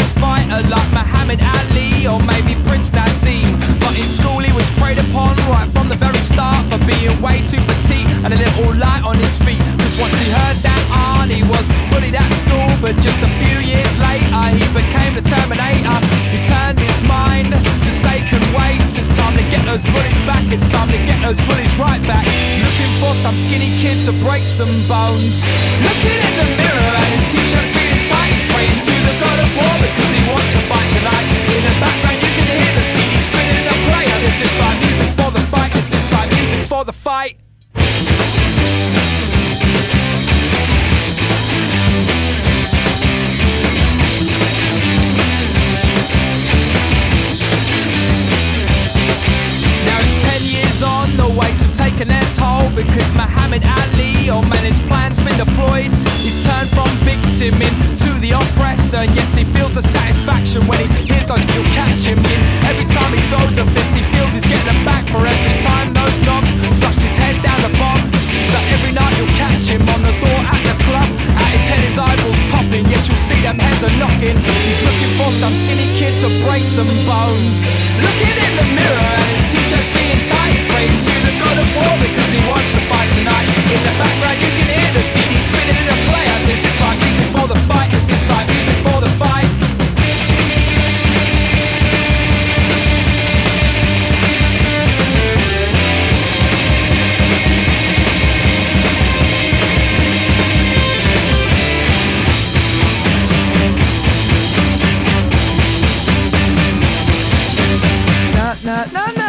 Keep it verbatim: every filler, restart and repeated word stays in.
mass fighter like Muhammad Ali or maybe Prince Nazim. But in school he was preyed upon right from the very start for being way too petite and a little light on his feet. Just once he heard that on, he was bullied at school, but just a few years later he became the Terminator. He turned his mind to steak and weights. It's time to get those bullies back, it's time to get those bullies right back. Looking for some skinny kid to break some bones. Looking in the mirror and his t-shirt's feeling tight. He's praying to the God of War because he wants to fight tonight. In the background you can hear the C D spinning in a player. This is fight music for the fight, this is fight music for the fight. On the weights have taken their toll because Muhammad Ali, oh man, his plan's been deployed. He's turned from victim into the oppressor. Yes, he feels the satisfaction when he hears those people catch him in. Every time he throws a fist, he feels he's getting them back. For every time those knobs flush his head down the bomb. So every night you'll catch him on the door at the club. At his head his eyeballs popping. Yes, you'll see them heads are knocking. He's looking for some skinny kid to break some bones. Looking in the mirror and his t-shirt's feeling tight. He's praying to the God of War because he wants to fight tonight. In the background you can hear the C D spinning in a player. This is fight music for the fight. This is fight music for the fight. Na na na na.